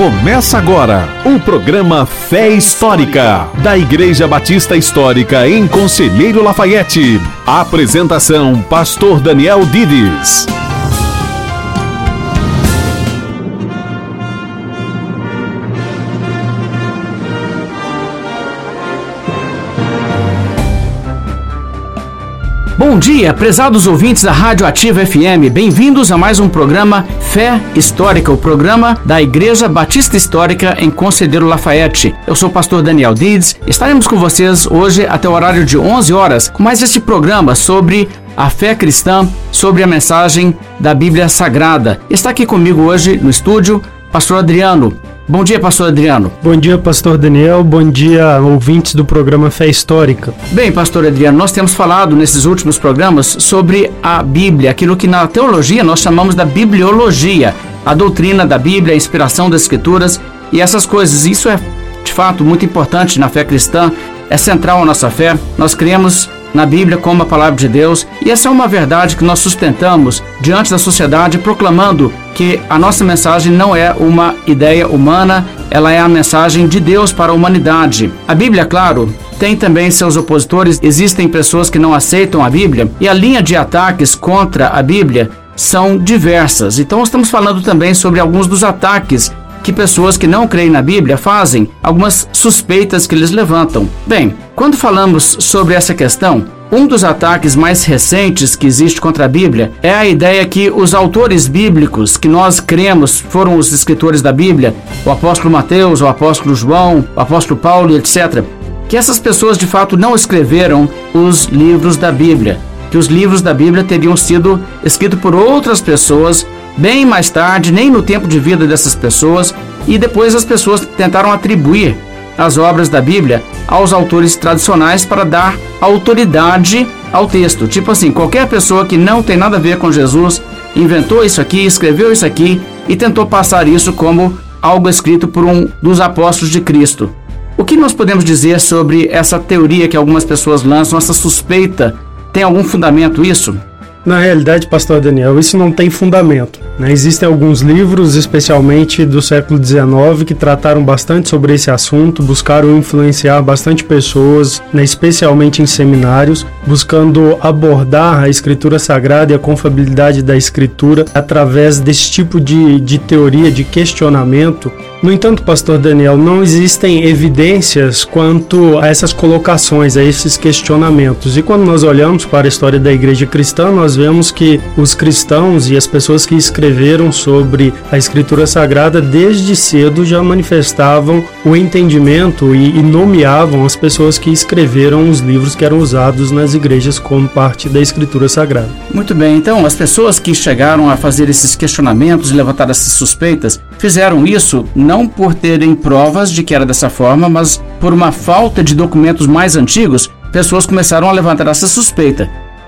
Começa agora o programa Fé Histórica, da Igreja Batista Histórica em Conselheiro Lafaiete. Apresentação, Pastor Daniel Dides. Bom dia, prezados ouvintes da Rádio Ativa FM, bem-vindos a mais um programa Fé Histórica, o programa da Igreja Batista Histórica em Conselheiro Lafaiete. Eu sou o pastor Daniel Dides, estaremos com vocês hoje até o horário de 11 horas, com mais este programa sobre a fé cristã, sobre a mensagem da Bíblia Sagrada. Está aqui comigo hoje no estúdio, pastor Adriano. Bom dia, pastor Adriano. Bom dia, pastor Daniel. Bom dia, ouvintes do programa Fé Histórica. Bem, pastor Adriano, nós temos falado nesses últimos programas sobre a Bíblia, aquilo que na teologia nós chamamos da bibliologia, a doutrina da Bíblia, a inspiração das Escrituras e essas coisas. Isso é, de fato, muito importante na fé cristã, é central à nossa fé. Nós cremos na Bíblia como a palavra de Deus, e essa é uma verdade que nós sustentamos diante da sociedade, proclamando que a nossa mensagem não é uma ideia humana, ela é a mensagem de Deus para a humanidade. A Bíblia, claro, tem também seus opositores, existem pessoas que não aceitam a Bíblia, e a linha de ataques contra a Bíblia são diversas. Então estamos falando também sobre alguns dos ataques que pessoas que não creem na Bíblia fazem, algumas suspeitas que eles levantam. Bem, quando falamos sobre essa questão, um dos ataques mais recentes que existe contra a Bíblia é a ideia que os autores bíblicos que nós cremos foram os escritores da Bíblia, o apóstolo Mateus, o apóstolo João, o apóstolo Paulo, etc., que essas pessoas de fato não escreveram os livros da Bíblia, que os livros da Bíblia teriam sido escritos por outras pessoas bem mais tarde, nem no tempo de vida dessas pessoas, e depois as pessoas tentaram atribuir as obras da Bíblia aos autores tradicionais para dar autoridade ao texto. Tipo assim, qualquer pessoa que não tem nada a ver com Jesus inventou isso aqui, escreveu isso aqui e tentou passar isso como algo escrito por um dos apóstolos de Cristo. O que nós podemos dizer sobre essa teoria que algumas pessoas lançam, essa suspeita? Tem algum fundamento isso? Na realidade, pastor Daniel, isso não tem fundamento, né? Existem alguns livros, especialmente do século XIX, que trataram bastante sobre esse assunto, buscaram influenciar bastante pessoas, né, especialmente em seminários, buscando abordar a Escritura Sagrada e a confiabilidade da Escritura através desse tipo de teoria, de questionamento. No entanto, pastor Daniel, não existem evidências quanto a essas colocações, a esses questionamentos. E quando nós olhamos para a história da igreja cristã, nós vemos que os cristãos e as pessoas que escreveram sobre a Escritura Sagrada desde cedo já manifestavam o entendimento e nomeavam as pessoas que escreveram os livros que eram usados nas igrejas como parte da Escritura Sagrada. Muito bem, então as pessoas que chegaram a fazer esses questionamentos e levantar essas suspeitas, fizeram isso não por terem provas de que era dessa forma, mas por uma falta de documentos mais antigos, pessoas começaram a levantar essa suspeita.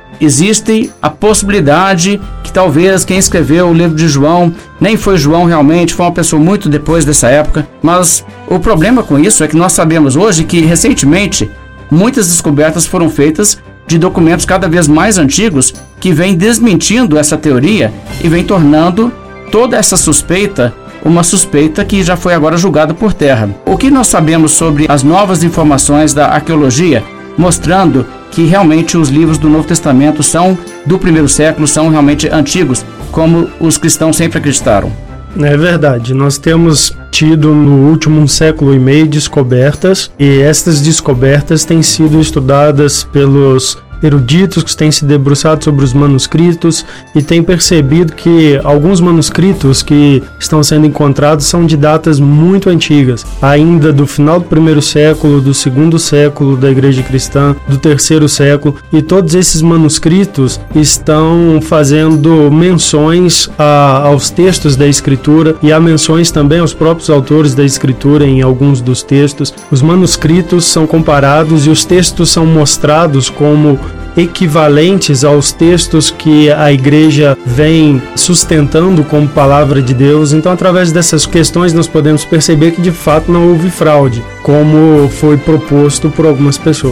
Existe a possibilidade que talvez quem escreveu o livro de João nem foi João realmente, foi uma pessoa muito depois dessa época, mas o problema com isso é que nós sabemos hoje que recentemente muitas descobertas foram feitas de documentos cada vez mais antigos que vêm desmentindo essa teoria e vem tornando toda essa suspeita uma suspeita que já foi agora julgada por terra. O que nós sabemos sobre as novas informações da arqueologia, mostrando que realmente os livros do Novo Testamento são do primeiro século, são realmente antigos, como os cristãos sempre acreditaram? É verdade, nós temos tido no último século e meio descobertas, e essas descobertas têm sido estudadas pelos eruditos que têm se debruçado sobre os manuscritos e têm percebido que alguns manuscritos que estão sendo encontrados são de datas muito antigas, ainda do final do primeiro século, do segundo século da igreja cristã, do terceiro século, e todos esses manuscritos estão fazendo menções aos textos da Escritura e há menções também aos próprios autores da Escritura em alguns dos textos. Os manuscritos são comparados e os textos são mostrados como equivalentes aos textos que a igreja vem sustentando como palavra de Deus. Então, através dessas questões, nós podemos perceber que de fato não houve fraude, como foi proposto por algumas pessoas.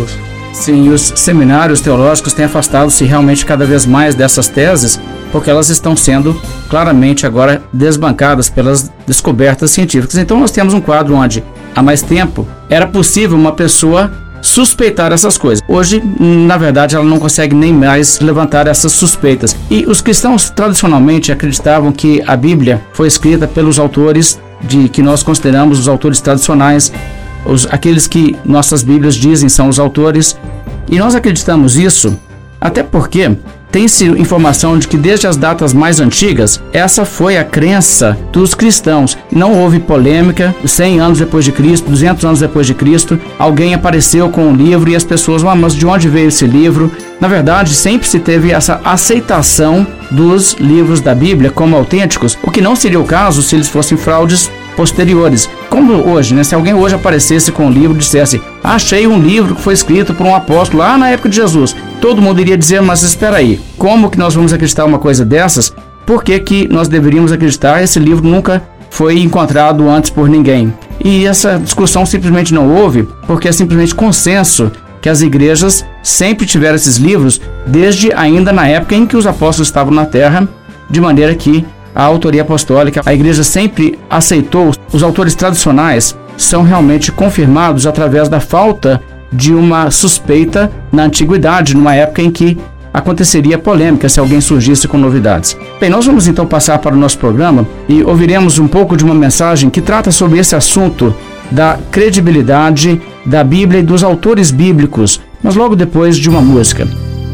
Sim, os seminários teológicos têm afastado-se realmente cada vez mais dessas teses, porque elas estão sendo claramente agora desbancadas pelas descobertas científicas. Então nós temos um quadro onde, há mais tempo, era possível uma pessoa suspeitar essas coisas. Hoje, na verdade, ela não consegue nem mais levantar essas suspeitas. E os cristãos tradicionalmente acreditavam que a Bíblia foi escrita pelos autores que nós consideramos os autores tradicionais, aqueles que nossas Bíblias dizem são os autores. E nós acreditamos isso até porque tem-se informação de que desde as datas mais antigas, essa foi a crença dos cristãos. Não houve polêmica. 100 anos depois de Cristo, 200 anos depois de Cristo, alguém apareceu com um livro e as pessoas, mas de onde veio esse livro? Na verdade, sempre se teve essa aceitação dos livros da Bíblia como autênticos, o que não seria o caso se eles fossem fraudes posteriores. Como hoje, né? Se alguém hoje aparecesse com um livro e dissesse: achei um livro que foi escrito por um apóstolo lá na época de Jesus, todo mundo iria dizer: mas espera aí, como que nós vamos acreditar uma coisa dessas? Por que que nós deveríamos acreditar? Esse livro nunca foi encontrado antes por ninguém. E essa discussão simplesmente não houve, porque é simplesmente consenso que as igrejas sempre tiveram esses livros, desde ainda na época em que os apóstolos estavam na terra, de maneira que a autoria apostólica, a igreja sempre aceitou. Os autores tradicionais são realmente confirmados através da falta de uma suspeita na antiguidade, numa época em que aconteceria polêmica se alguém surgisse com novidades. Bem, nós vamos então passar para o nosso programa e ouviremos um pouco de uma mensagem que trata sobre esse assunto da credibilidade da Bíblia e dos autores bíblicos, mas logo depois de uma música.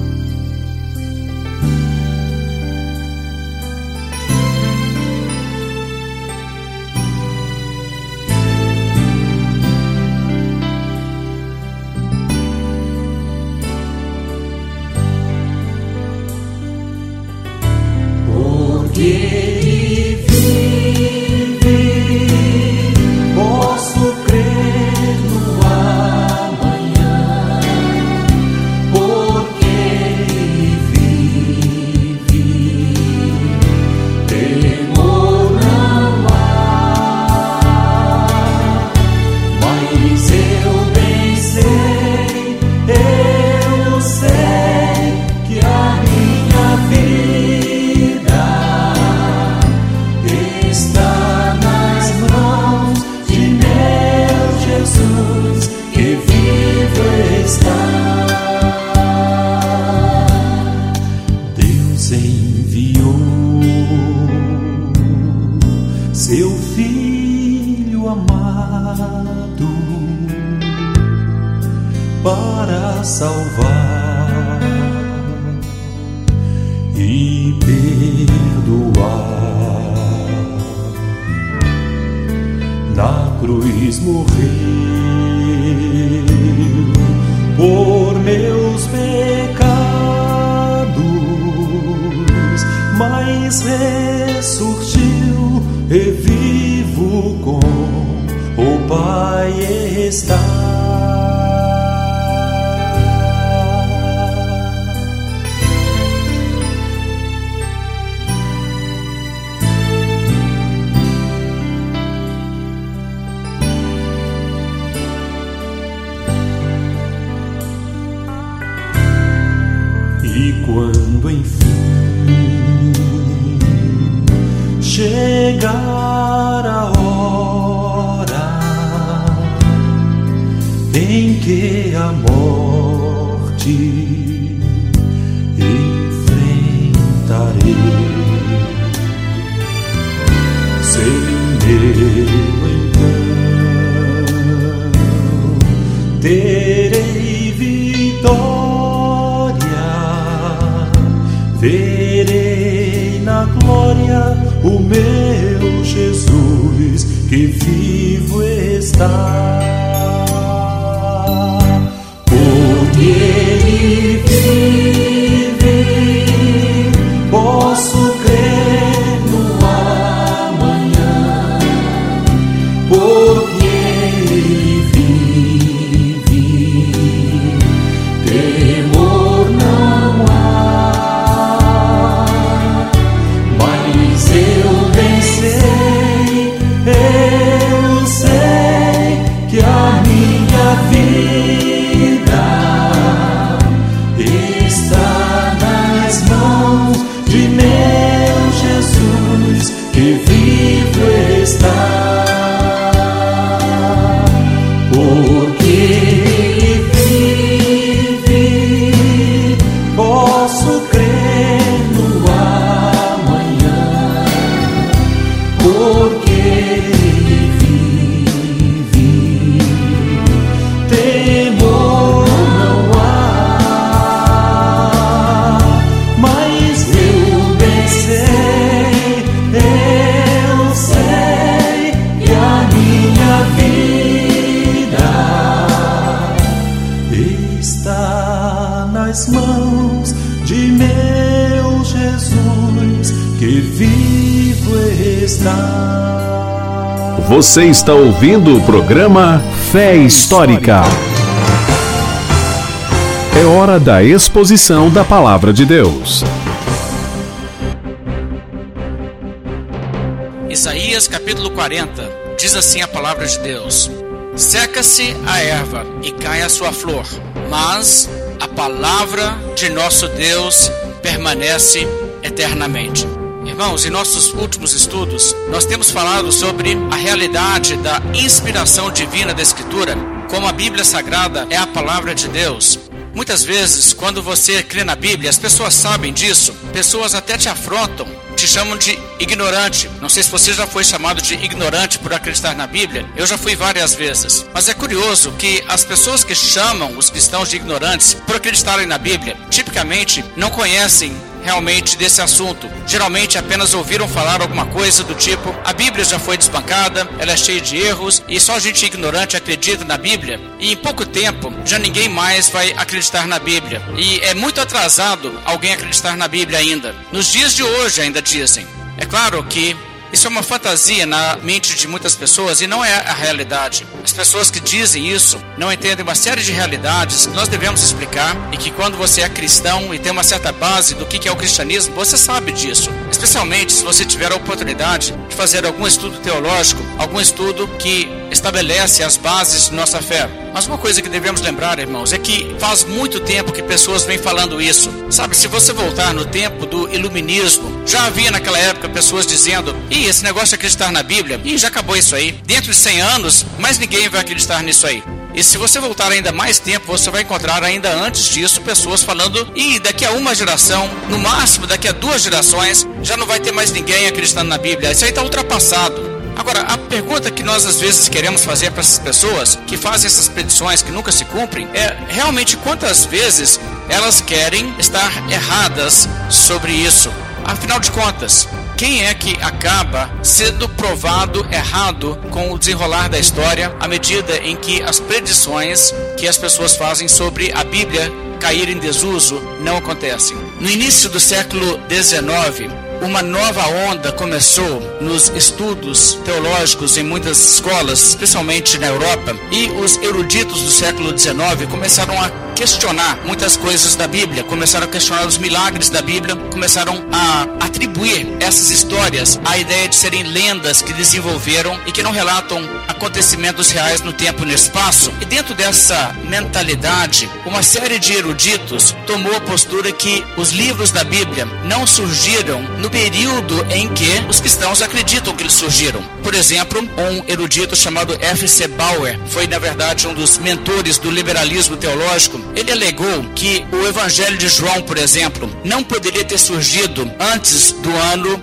Ele vive, posso crer no amanhã, porque Ele vive, temor não há, mas eu bem sei que a minha vida seu Filho amado para salvar e perdoar. Na cruz morreu por meus pecados, mas ressurgiu e vivo com o Pai está. E quando enfim chegar a hora em que a morte enfrentarei, sem medo então terei vitória, verei na glória o meu Jesus que vivo está. Porque Ele vive, posso crer no amanhã, porque Ele vive, temor não há, mas eu bem sei que a minha vida vivo está. Você está ouvindo o programa Fé Histórica. É hora da exposição da Palavra de Deus. Isaías capítulo 40, diz assim a palavra de Deus: seca-se a erva e cai a sua flor, mas a palavra de nosso Deus permanece eternamente. Irmãos, em nossos últimos estudos, nós temos falado sobre a realidade da inspiração divina da Escritura, como a Bíblia Sagrada é a palavra de Deus. Muitas vezes, quando você crê na Bíblia, as pessoas sabem disso, pessoas até te afrontam, te chamam de ignorante. Não sei se você já foi chamado de ignorante por acreditar na Bíblia. Eu já fui várias vezes. Mas é curioso que as pessoas que chamam os cristãos de ignorantes por acreditarem na Bíblia, tipicamente não conhecem realmente desse assunto. Geralmente apenas ouviram falar alguma coisa do tipo: a Bíblia já foi desbancada, ela é cheia de erros e só gente ignorante acredita na Bíblia. E em pouco tempo já ninguém mais vai acreditar na Bíblia. E é muito atrasado alguém acreditar na Bíblia ainda. Nos dias de hoje ainda dizem. É claro que isso é uma fantasia na mente de muitas pessoas e não é a realidade. As pessoas que dizem isso não entendem uma série de realidades que nós devemos explicar, e que quando você é cristão e tem uma certa base do que é o cristianismo, você sabe disso. Especialmente se você tiver a oportunidade de fazer algum estudo teológico, algum estudo que estabelece as bases de nossa fé. Mas uma coisa que devemos lembrar, irmãos, é que faz muito tempo que pessoas vêm falando isso. Sabe, se você voltar no tempo do iluminismo, já havia naquela época pessoas dizendo: esse negócio de acreditar na Bíblia, já acabou isso aí. Dentro de 100 anos, mais ninguém vai acreditar nisso aí. E se você voltar ainda mais tempo, você vai encontrar ainda antes disso pessoas falando: daqui a uma geração, no máximo daqui a 2 gerações, já não vai ter mais ninguém acreditando na Bíblia. Isso aí está ultrapassado. Agora, a pergunta que nós às vezes queremos fazer para essas pessoas que fazem essas predições que nunca se cumprem é realmente quantas vezes elas querem estar erradas sobre isso. Afinal de contas, quem é que acaba sendo provado errado com o desenrolar da história à medida em que as predições que as pessoas fazem sobre a Bíblia cair em desuso não acontecem? No início do século XIX, uma nova onda começou nos estudos teológicos em muitas escolas, especialmente na Europa, e os eruditos do século XIX começaram a questionar muitas coisas da Bíblia, começaram a questionar os milagres da Bíblia, começaram a atribuir essas histórias à ideia de serem lendas que desenvolveram e que não relatam acontecimentos reais no tempo e no espaço. E dentro dessa mentalidade, uma série de eruditos tomou a postura que os livros da Bíblia não surgiram no período em que os cristãos acreditam que eles surgiram. Por exemplo, um erudito chamado F.C. Bauer foi, na verdade, um dos mentores do liberalismo teológico. Ele alegou que o Evangelho de João, por exemplo, não poderia ter surgido antes do ano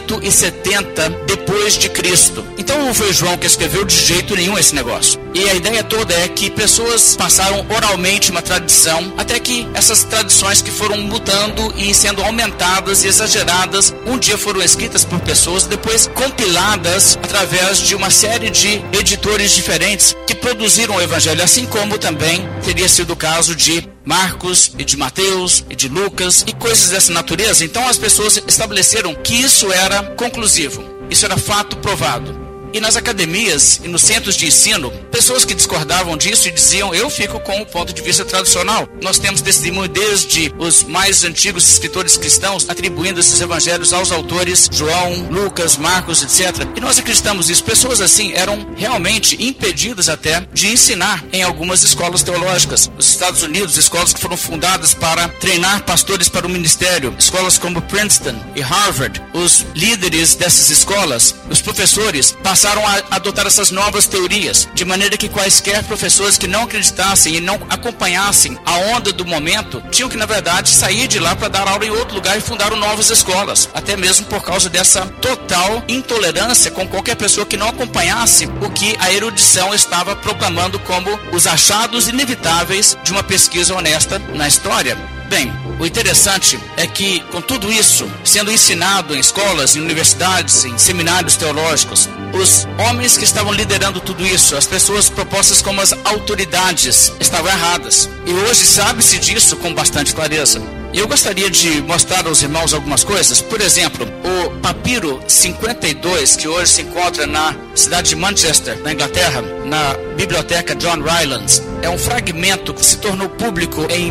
170 depois de Cristo. Então não foi João que escreveu de jeito nenhum esse negócio. E a ideia toda é que pessoas passaram oralmente uma tradição, até que essas tradições que foram mudando e sendo aumentadas e exageradas, um dia foram escritas por pessoas, depois compiladas através de uma série de editores diferentes que produziram o Evangelho, assim como também teria sido o caso de Marcos e de Mateus e de Lucas e coisas dessa natureza. Então as pessoas estabeleceram que isso era conclusivo, isso era fato provado. E nas academias e nos centros de ensino, pessoas que discordavam disso e diziam: eu fico com o ponto de vista tradicional. Nós temos testemunho desde os mais antigos escritores cristãos atribuindo esses evangelhos aos autores João, Lucas, Marcos, etc. E nós acreditamos nisso. Pessoas assim eram realmente impedidas até de ensinar em algumas escolas teológicas. Nos Estados Unidos, escolas que foram fundadas para treinar pastores para o ministério, escolas como Princeton e Harvard, os líderes dessas escolas, os professores, passaram a adotar essas novas teorias, de maneira que quaisquer professores que não acreditassem e não acompanhassem a onda do momento, tinham que, na verdade, sair de lá para dar aula em outro lugar e fundaram novas escolas, até mesmo por causa dessa total intolerância com qualquer pessoa que não acompanhasse o que a erudição estava proclamando como os achados inevitáveis de uma pesquisa honesta na história. Bem, o interessante é que, com tudo isso sendo ensinado em escolas, em universidades, em seminários teológicos, os homens que estavam liderando tudo isso, as pessoas propostas como as autoridades, estavam erradas. E hoje sabe-se disso com bastante clareza. Eu gostaria de mostrar aos irmãos algumas coisas. Por exemplo, o papiro 52, que hoje se encontra na cidade de Manchester, na Inglaterra, na biblioteca John Rylands, é um fragmento que se tornou público em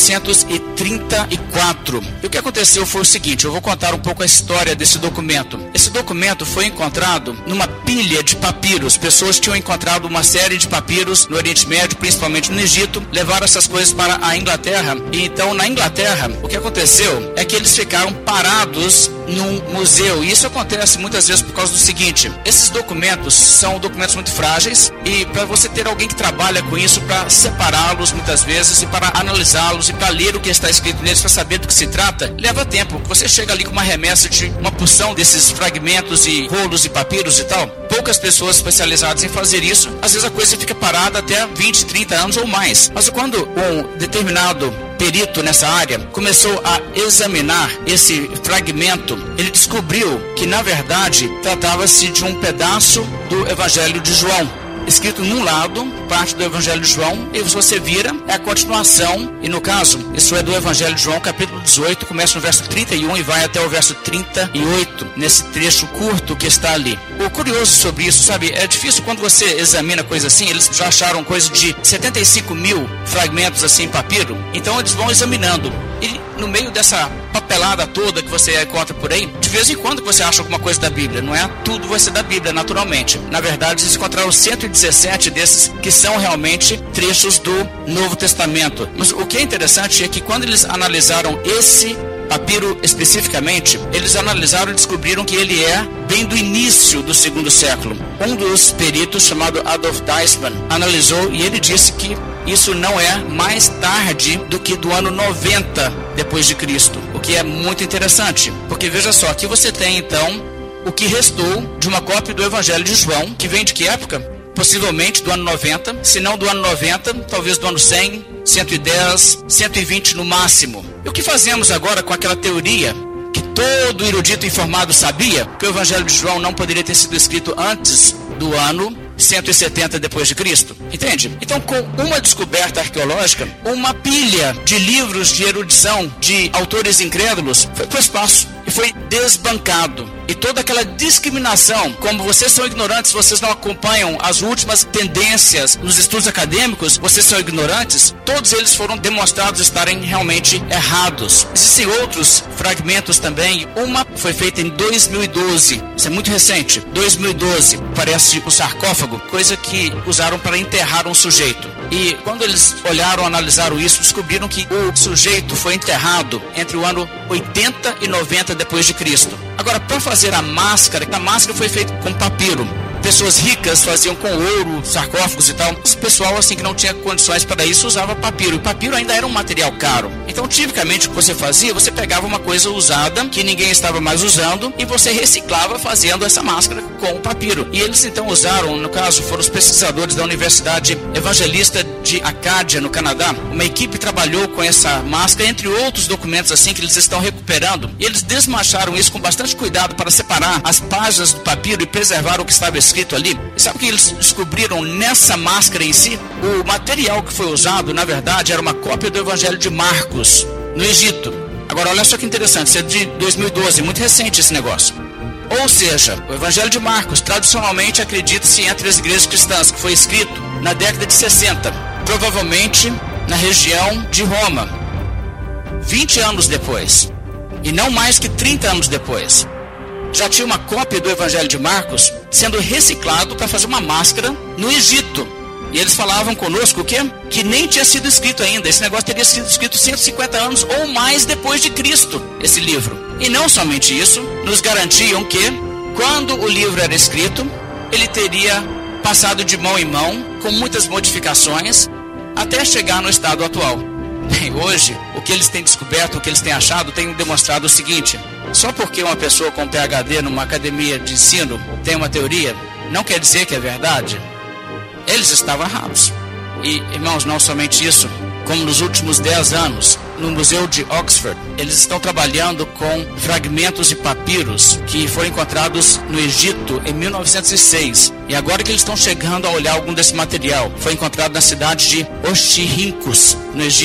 1934. E o que aconteceu foi o seguinte, eu vou contar um pouco a história desse documento. Esse documento foi encontrado numa pilha de papiros. Pessoas tinham encontrado uma série de papiros no Oriente Médio, principalmente no Egito, levaram essas coisas para a Inglaterra. E então, na Inglaterra, o que aconteceu é que eles ficaram parados num museu. E isso acontece muitas vezes por causa do seguinte, esses documentos são documentos muito frágeis, e para você ter alguém que trabalha com isso, para separá-los muitas vezes e para analisá-los e para ler o que está escrito neles, para saber do que se trata, leva tempo. Você chega ali com uma remessa de uma porção desses fragmentos e rolos e papiros e tal, poucas pessoas especializadas em fazer isso, às vezes a coisa fica parada até 20, 30 anos ou mais. Mas quando um determinado perito nessa área começou a examinar esse fragmento, ele descobriu que na verdade tratava-se de um pedaço do Evangelho de João, escrito num lado, parte do Evangelho de João, e você vira, é a continuação, e no caso, isso é do Evangelho de João, capítulo 18, começa no verso 31 e vai até o verso 38, nesse trecho curto que está ali. O curioso sobre isso, sabe, é difícil quando você examina coisa assim, eles já acharam coisa de 75 mil fragmentos assim em papiro, então eles vão examinando, e no meio dessa papelada toda que você encontra por aí, de vez em quando você acha alguma coisa da Bíblia, não é tudo vai ser da Bíblia, naturalmente. Na verdade, eles encontraram 117 desses que são realmente trechos do Novo Testamento. Mas o que é interessante é que quando eles analisaram esse papiro especificamente, eles analisaram e descobriram que ele é bem do início do segundo século. Um dos peritos, chamado Adolf Deismann, analisou e ele disse que isso não é mais tarde do que do ano 90 depois de Cristo, o que é muito interessante, porque veja só, aqui você tem então o que restou de uma cópia do Evangelho de João, que vem de que época? Possivelmente do ano 90, se não do ano 90, talvez do ano 100, 110, 120 no máximo. E o que fazemos agora com aquela teoria que todo erudito informado sabia, que o Evangelho de João não poderia ter sido escrito antes do ano 170 depois de Cristo? Entende? Então, com uma descoberta arqueológica, uma pilha de livros de erudição de autores incrédulos foi para o espaço e foi desbancado. E toda aquela discriminação, como vocês são ignorantes, vocês não acompanham as últimas tendências nos estudos acadêmicos, vocês são ignorantes, todos eles foram demonstrados estarem realmente errados. Existem outros fragmentos também. Uma foi feita em 2012, isso é muito recente, 2012, parece um sarcófago, coisa que usaram para enterrar um sujeito. E quando eles olharam, analisaram isso, descobriram que o sujeito foi enterrado entre o ano 80 e 90 depois de Cristo. Agora, para fazer a máscara foi feita com papiro. Pessoas ricas faziam com ouro, sarcófagos e tal. O pessoal assim que não tinha condições para isso usava papiro. E papiro ainda era um material caro. Então, tipicamente, o que você fazia, você pegava uma coisa usada que ninguém estava mais usando e você reciclava fazendo essa máscara com o papiro. E eles então usaram, no caso, foram os pesquisadores da Universidade Evangelista de Acádia, no Canadá. Uma equipe trabalhou com essa máscara, entre outros documentos assim que eles estão recuperando. E eles desmancharam isso com bastante cuidado para separar as páginas do papiro e preservar o que estava escrito ali. E sabe o que eles descobriram nessa máscara em si? O material que foi usado, na verdade, era uma cópia do Evangelho de Marcos, no Egito. Agora, olha só que interessante, isso é de 2012, muito recente esse negócio. Ou seja, o Evangelho de Marcos, tradicionalmente acredita-se entre as igrejas cristãs, que foi escrito na década de 60, provavelmente na região de Roma, 20 anos depois, e não mais que 30 anos depois. Já tinha uma cópia do Evangelho de Marcos sendo reciclado para fazer uma máscara no Egito. E eles falavam conosco o quê? Que nem tinha sido escrito ainda. Esse negócio teria sido escrito 150 anos ou mais depois de Cristo, esse livro. E não somente isso, nos garantiam que, quando o livro era escrito, ele teria passado de mão em mão, com muitas modificações, até chegar no estado atual. Bem, hoje, o que eles têm descoberto, o que eles têm achado, tem demonstrado o seguinte: só porque uma pessoa com PhD numa academia de ensino tem uma teoria, não quer dizer que é verdade. Eles estavam errados. E, irmãos, não somente isso, como nos últimos 10 anos, no Museu de Oxford, eles estão trabalhando com fragmentos de papiros que foram encontrados no Egito em 1906. E agora que eles estão chegando a olhar algum desse material, foi encontrado na cidade de Oxirrincos, no Egito.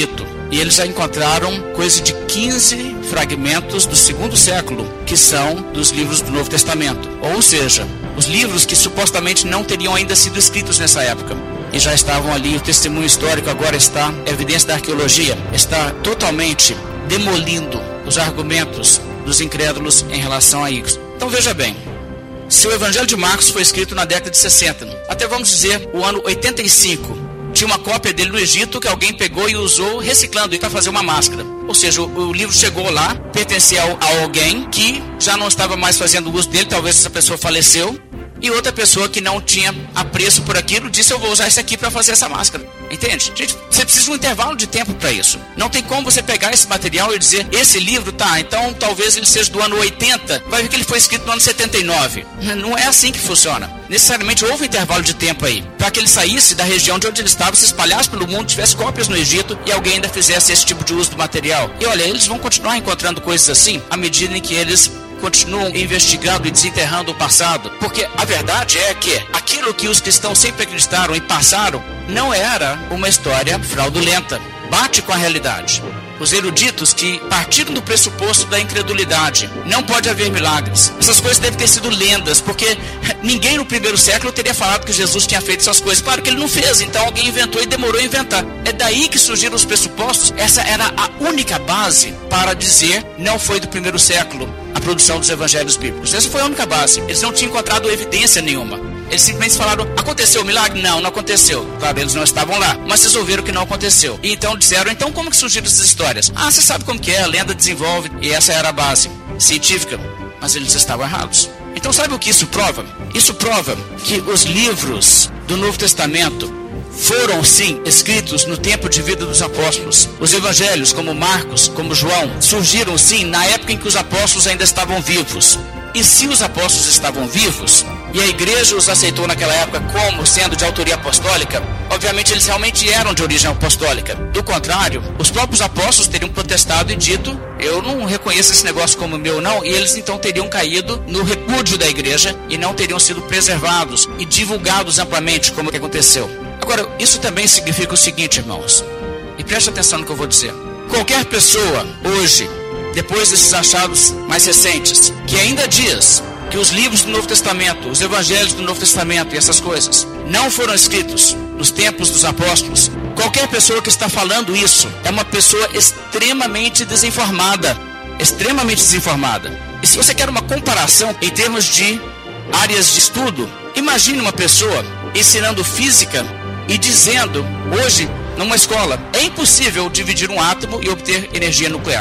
e eles já encontraram coisa de 15 fragmentos do segundo século, que são dos livros do Novo Testamento. Ou seja, os livros que supostamente não teriam ainda sido escritos nessa época. E já estavam ali. O testemunho histórico agora está, a evidência da arqueologia, está totalmente demolindo os argumentos dos incrédulos em relação a isso. Então veja bem, se o Evangelho de Marcos foi escrito na década de 60, até vamos dizer o ano 85, tinha uma cópia dele no Egito que alguém pegou e usou reciclando para fazer uma máscara. Ou seja, o livro chegou lá, pertencia a alguém que já não estava mais fazendo uso dele, talvez essa pessoa faleceu, e outra pessoa que não tinha apreço por aquilo disse: eu vou usar isso aqui para fazer essa máscara. Entende? Gente, você precisa de um intervalo de tempo para isso. Não tem como você pegar esse material e dizer: esse livro, tá, então talvez ele seja do ano 80, vai ver que ele foi escrito no ano 79. Não é assim que funciona. Necessariamente houve um intervalo de tempo aí, para que ele saísse da região de onde ele estava, se espalhasse pelo mundo, tivesse cópias no Egito e alguém ainda fizesse esse tipo de uso do material. E olha, eles vão continuar encontrando coisas assim à medida em que eles continuam investigando e desenterrando o passado, porque a verdade é que aquilo que os cristãos sempre acreditaram e passaram não era uma história fraudulenta. Bate com a realidade. Os eruditos que partiram do pressuposto da incredulidade, não pode haver milagres. Essas coisas devem ter sido lendas, porque ninguém no primeiro século teria falado que Jesus tinha feito essas coisas. Claro que ele não fez, então alguém inventou e demorou a inventar. É daí que surgiram os pressupostos. Essa era a única base para dizer: não foi do primeiro século a produção dos evangelhos bíblicos. Essa foi a única base. Eles não tinham encontrado evidência nenhuma. Eles simplesmente falaram: aconteceu o milagre? Não, não aconteceu. Claro, eles não estavam lá, mas resolveram que não aconteceu. E então disseram: então como que surgiram essas histórias? Ah, você sabe como que é, a lenda desenvolve. E essa era a base científica. Mas eles estavam errados. Então sabe o que isso prova? Isso prova que os livros do Novo Testamento foram sim escritos no tempo de vida dos apóstolos. Os evangelhos, como Marcos, como João, surgiram sim na época em que os apóstolos ainda estavam vivos. E se os apóstolos estavam vivos, e a igreja os aceitou naquela época como sendo de autoria apostólica, obviamente eles realmente eram de origem apostólica. Do contrário, os próprios apóstolos teriam protestado e dito: eu não reconheço esse negócio como meu não, e eles então teriam caído no repúdio da igreja e não teriam sido preservados e divulgados amplamente, como que aconteceu. Agora, isso também significa o seguinte, irmãos, e preste atenção no que eu vou dizer. Qualquer pessoa hoje, depois desses achados mais recentes, que ainda diz que os livros do Novo Testamento, os evangelhos do Novo Testamento e essas coisas não foram escritos nos tempos dos apóstolos, qualquer pessoa que está falando isso é uma pessoa extremamente desinformada. Extremamente desinformada. E se você quer uma comparação em termos de áreas de estudo, imagine uma pessoa ensinando física e dizendo hoje numa escola: é impossível dividir um átomo e obter energia nuclear.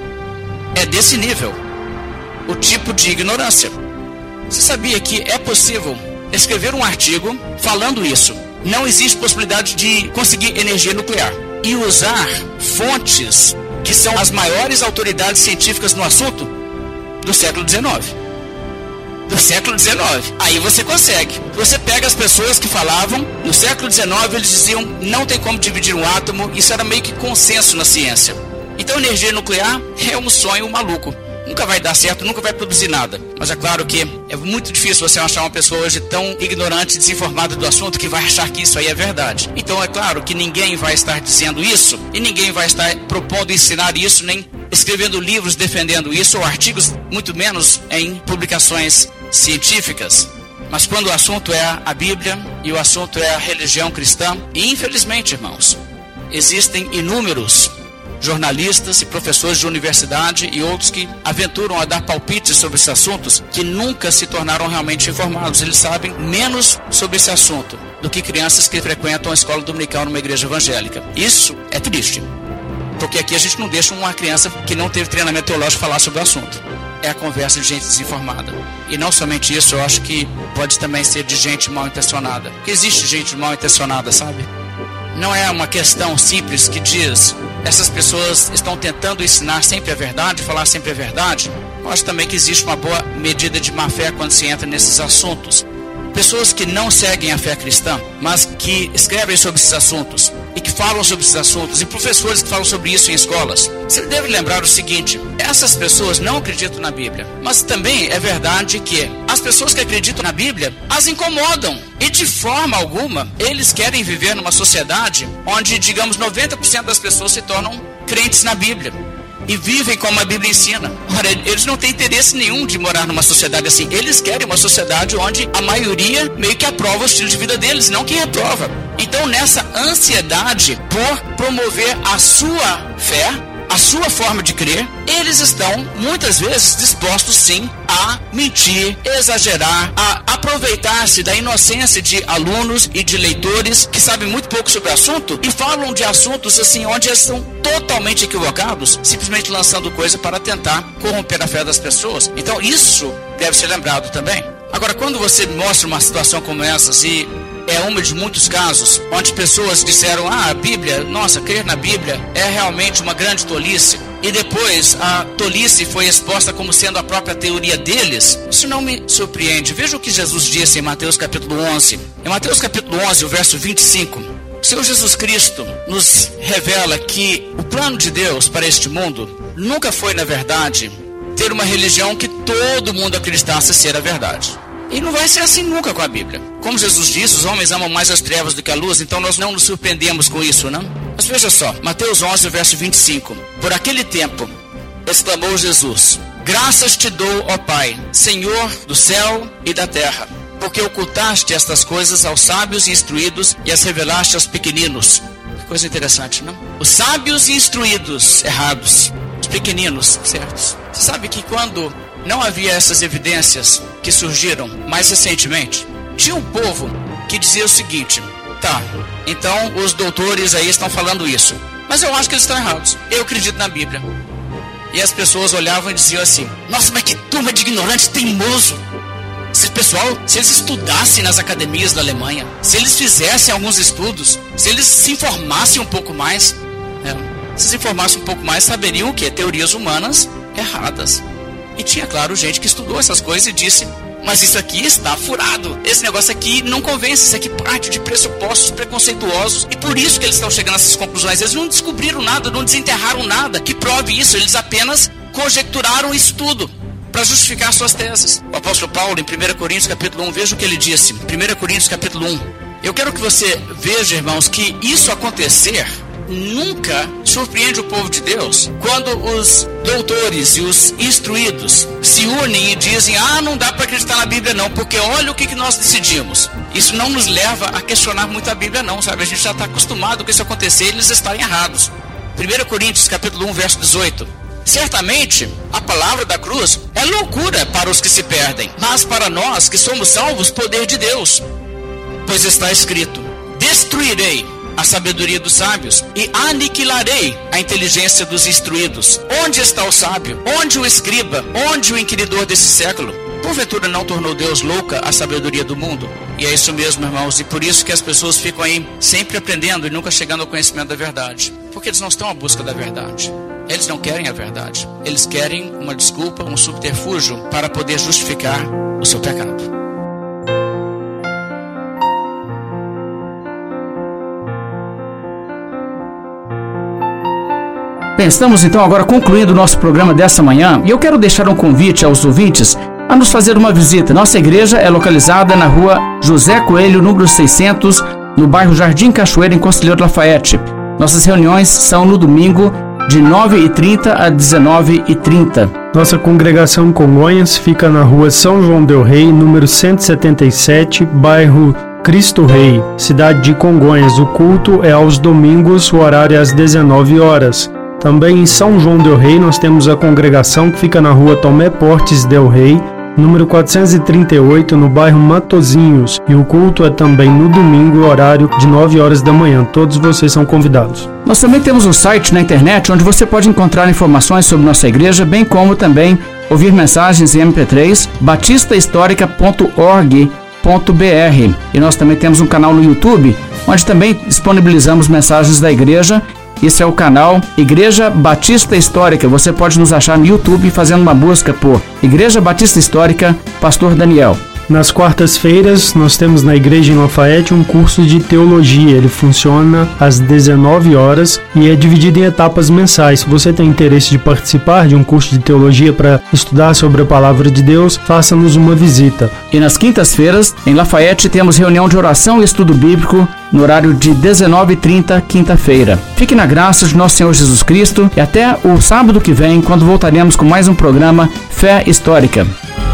É desse nível o tipo de ignorância. Você sabia que é possível escrever um artigo falando isso? Não existe possibilidade de conseguir energia nuclear. E usar fontes que são as maiores autoridades científicas no assunto do século XIX. Do século XIX. Aí você consegue. Você pega as pessoas que falavam, no século XIX eles diziam: não tem como dividir um átomo. Isso era meio que consenso na ciência. Então energia nuclear é um sonho maluco. Nunca vai dar certo, nunca vai produzir nada. Mas é claro que é muito difícil você achar uma pessoa hoje tão ignorante e desinformada do assunto que vai achar que isso aí é verdade. Então é claro que ninguém vai estar dizendo isso e ninguém vai estar propondo ensinar isso, nem escrevendo livros defendendo isso ou artigos, muito menos em publicações científicas. Mas quando o assunto é a Bíblia e o assunto é a religião cristã, e infelizmente, irmãos, existem inúmeros jornalistas e professores de universidade e outros que aventuram a dar palpites sobre esses assuntos que nunca se tornaram realmente informados. Eles sabem menos sobre esse assunto do que crianças que frequentam a escola dominical numa igreja evangélica. Isso é triste, porque aqui a gente não deixa uma criança que não teve treinamento teológico falar sobre o assunto. É a conversa de gente desinformada. E não somente isso, eu acho que pode também ser de gente mal intencionada. Porque existe gente mal intencionada, sabe? Não é uma questão simples que diz: essas pessoas estão tentando ensinar sempre a verdade, falar sempre a verdade. Eu acho também que existe uma boa medida de má fé quando se entra nesses assuntos. pessoas que não seguem a fé cristã, mas que escrevem sobre esses assuntos e que falam sobre esses assuntos, e professores que falam sobre isso em escolas, você deve lembrar o seguinte: essas pessoas não acreditam na Bíblia, mas também é verdade que as pessoas que acreditam na Bíblia as incomodam, e de forma alguma eles querem viver numa sociedade onde, digamos, 90% das pessoas se tornam crentes na Bíblia e vivem como a Bíblia ensina. Ora, eles não têm interesse nenhum de morar numa sociedade assim. Eles querem uma sociedade onde a maioria meio que aprova o estilo de vida deles, não que reprova. Então, nessa ansiedade por promover a sua fé, a sua forma de crer, eles estão muitas vezes dispostos sim a mentir, exagerar, a aproveitar-se da inocência de alunos e de leitores que sabem muito pouco sobre o assunto e falam de assuntos assim onde eles estão totalmente equivocados, simplesmente lançando coisa para tentar corromper a fé das pessoas. Então isso deve ser lembrado também. Agora, quando você mostra uma situação como essa, e é uma de muitos casos onde pessoas disseram: a Bíblia, nossa, crer na Bíblia é realmente uma grande tolice, e depois a tolice foi exposta como sendo a própria teoria deles, isso não me surpreende. Veja o que Jesus disse em Mateus capítulo 11. Em Mateus capítulo 11, o verso 25, o Senhor Jesus Cristo nos revela que o plano de Deus para este mundo nunca foi, na verdade, ter uma religião que todo mundo acreditasse ser a verdade. E não vai ser assim nunca com a Bíblia. Como Jesus disse, os homens amam mais as trevas do que a luz, então nós não nos surpreendemos com isso, não? Mas veja só, Mateus 11, verso 25. Por aquele tempo, exclamou Jesus: graças te dou, ó Pai, Senhor do céu e da terra, porque ocultaste estas coisas aos sábios e instruídos e as revelaste aos pequeninos. Que coisa interessante, não? Os sábios e instruídos, errados. Os pequeninos, certos. Você sabe que quando não havia essas evidências que surgiram mais recentemente, tinha um povo que dizia o seguinte: tá, então os doutores aí estão falando isso, mas eu acho que eles estão errados, eu acredito na Bíblia. E as pessoas olhavam e diziam assim: nossa, mas que turma de ignorante teimoso. Esse pessoal, se eles estudassem nas academias da Alemanha, se eles fizessem alguns estudos, se eles se informassem um pouco mais, se se informassem um pouco mais, saberiam o que? Teorias humanas erradas. E tinha, claro, gente que estudou essas coisas e disse: mas isso aqui está furado, esse negócio aqui não convence, isso aqui parte de pressupostos preconceituosos, e por isso que eles estão chegando a essas conclusões. Eles não descobriram nada, não desenterraram nada que prove isso, eles apenas conjecturaram isso tudo para justificar suas teses. O apóstolo Paulo, em 1 Coríntios capítulo 1, veja o que ele disse. 1 Coríntios capítulo 1. Eu quero que você veja, irmãos, que isso acontecer nunca surpreende o povo de Deus, quando os doutores e os instruídos se unem e dizem: ah, não dá para acreditar na Bíblia não, porque olha o que nós decidimos. Isso não nos leva a questionar muito a Bíblia não, sabe? A gente já está acostumado com isso acontecer e eles estarem errados. 1 Coríntios capítulo 1, verso 18. Certamente a palavra da cruz é loucura para os que se perdem, mas para nós que somos salvos, poder de Deus. Pois está escrito: destruirei a sabedoria dos sábios e aniquilarei a inteligência dos instruídos. Onde está o sábio? Onde o escriba? Onde o inquiridor desse século? Porventura não tornou Deus louca a sabedoria do mundo? E é isso mesmo, irmãos, e por isso que as pessoas ficam aí sempre aprendendo e nunca chegando ao conhecimento da verdade, porque eles não estão à busca da verdade. Eles não querem a verdade. Eles querem uma desculpa, um subterfúgio para poder justificar o seu pecado. Bem, estamos então agora concluindo o nosso programa desta manhã, e eu quero deixar um convite aos ouvintes a nos fazer uma visita. Nossa igreja é localizada na rua José Coelho, número 600, no bairro Jardim Cachoeira, em Conselheiro Lafayette. Nossas reuniões são no domingo, de 9h30 a 19h30. Nossa congregação em Congonhas fica na rua São João del Rei, número 177, bairro Cristo Rei, cidade de Congonhas. O culto é aos domingos, o horário é às 19 horas. Também em São João del Rei nós temos a congregação que fica na rua Tomé Portes del Rei, número 438, no bairro Matozinhos. E o culto é também no domingo, horário de 9 horas da manhã. Todos vocês são convidados. Nós também temos um site na internet onde você pode encontrar informações sobre nossa igreja, bem como também ouvir mensagens em MP3, batistahistórica.org.br. E nós também temos um canal no YouTube, onde também disponibilizamos mensagens da igreja. Esse é o canal Igreja Batista Histórica. Você pode nos achar no YouTube fazendo uma busca por Igreja Batista Histórica, Pastor Daniel. Nas quartas-feiras, nós temos na Igreja em Lafayette um curso de teologia. Ele funciona às 19 horas e é dividido em etapas mensais. Se você tem interesse de participar de um curso de teologia para estudar sobre a Palavra de Deus, faça-nos uma visita. E nas quintas-feiras, em Lafayette, temos reunião de oração e estudo bíblico no horário de 19h30, quinta-feira. Fique na graça de nosso Senhor Jesus Cristo e até o sábado que vem, quando voltaremos com mais um programa Fé Histórica.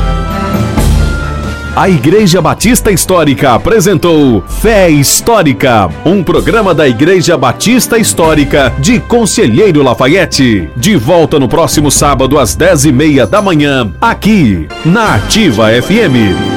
A Igreja Batista Histórica apresentou Fé Histórica, um programa da Igreja Batista Histórica de Conselheiro Lafayette. De volta no próximo sábado às 10h30 da manhã, aqui na Ativa FM.